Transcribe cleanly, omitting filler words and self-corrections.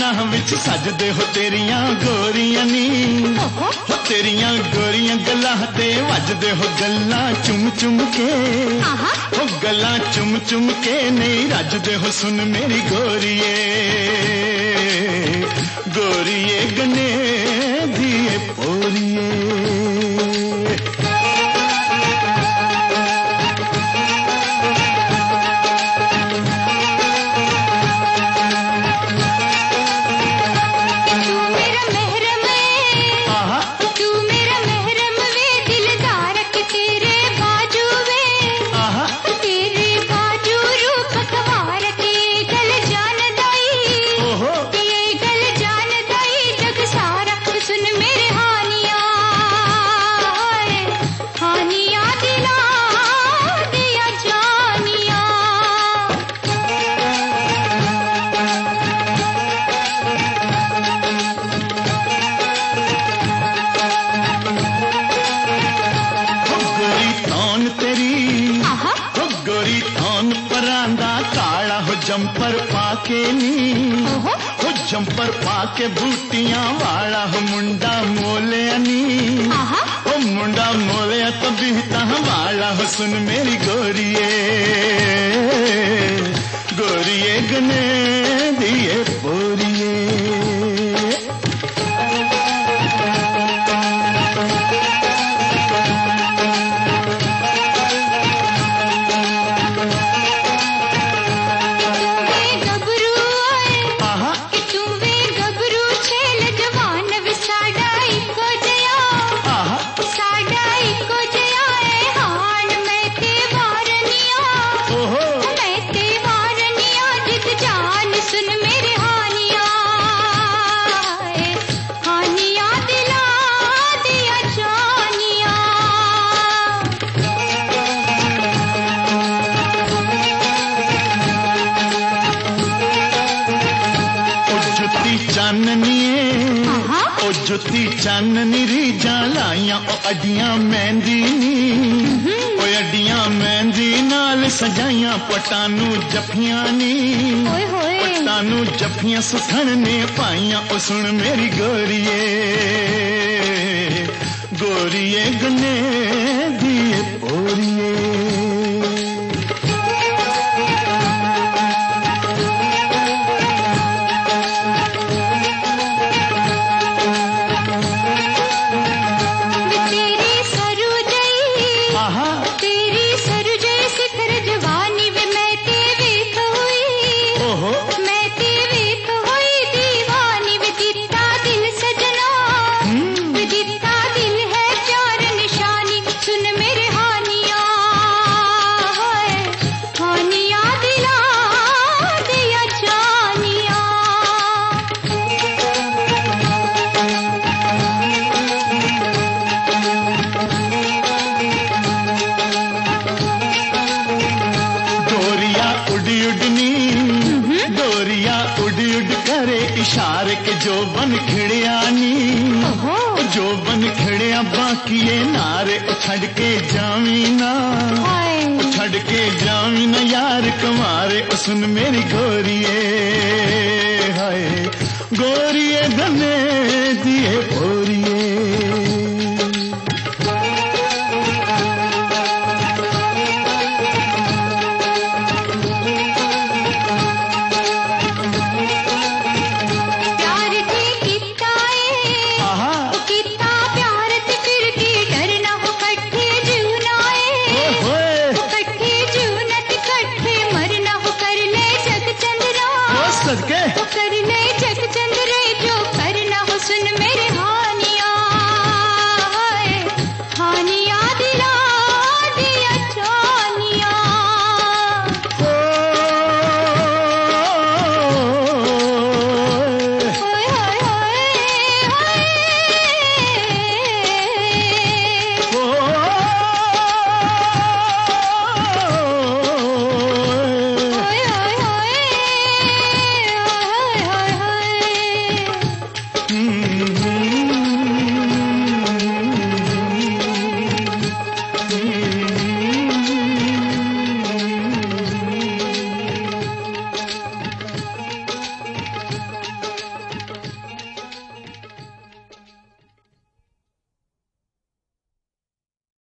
दिलां विच सजदे हो तेरियां गोरियां नी, हो तेरियां गोरियां गल्लां ते वजदे हो गल्लां चुम चुम के, हो गल्लां चुम चुम के नहीं रजदे हो सुन मेरी गोरिए, गोरिए गने दिए पोरिए। जंपर पाके नी, हो जंपर पाके बूटियां वाला हो मुंडा मोले नी, हो मुंडा मोले तो बीता वाला हो सुन मेरी गोरिए, गोरिए गने दिए पोरिए। ओ जुती चाननी रीजा लाइया ओ अडियां मेहंदी नी, ओ अडियां मेहंदी नाल सजाइया पटानू जफियां नी, पटानू जफियां सुथन ने पाइया ओ सुन मेरी गोरिए, गोरिए गने दिए पोरिए। इशारे के जो बन खिड़िया नी, जो बन खिड़िया बाकी ये नारे छड़ के जावी ना, छड़ के जावी ना यार कमारे सुन मेरी गोरिए, हाय गोरिए गने दिए पोरिए। कर ले जग चंद्रे जो करना हो सुन मेरे हानिया, हानिया दिला दिया जानिया।